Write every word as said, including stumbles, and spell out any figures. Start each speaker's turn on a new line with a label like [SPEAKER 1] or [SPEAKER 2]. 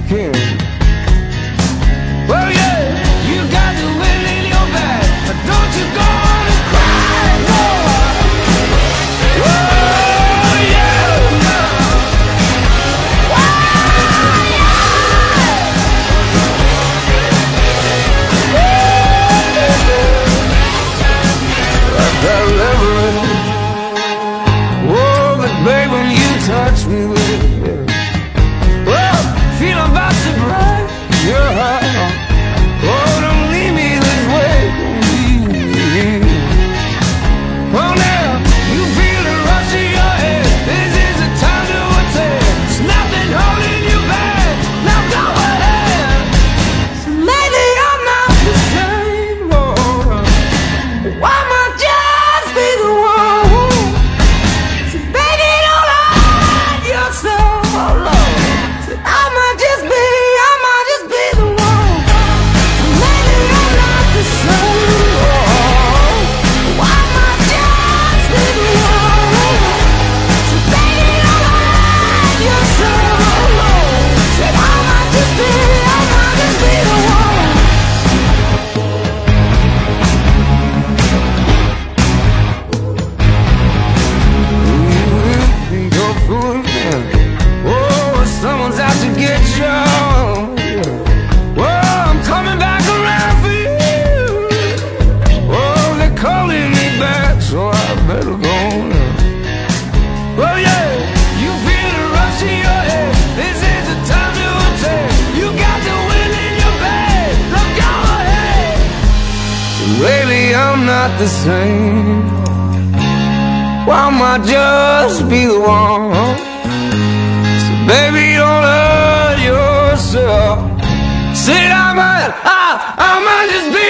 [SPEAKER 1] can. Well, yeah, you got the wind in your back, but don't you go on and cry, no. Oh, yeah, no. Oh, yeah. Like that leverage. Oh, but babe, when you touch me with it, yeah. Oh, feel about to break your heart. Oh, don't leave me this way. Oh, now you feel the rush of your head. This is the time to attack. There's nothing holding you back. Now go ahead. So maybe I'm not the same. Oh, why might just be the one? So baby, don't hide yourself. Oh, Lord. So I might just be, I might just be the one. So maybe I'm not the same. Oh, why might just be the one? So baby, don't hide yourself. Oh, Lord. Said I might just be, I might just be the one. Go through it. Oh, someone's out to get you. Oh, I'm coming back around for you. Oh, they're calling me back, so I better go now. Oh, yeah, you feel the rush in your head. This is the time to attack. You got the wind in your back. Look, go ahead. Lately, I'm not the same. Why might just be the one? So baby, don't hurt yourself. Said I might, I, I might just be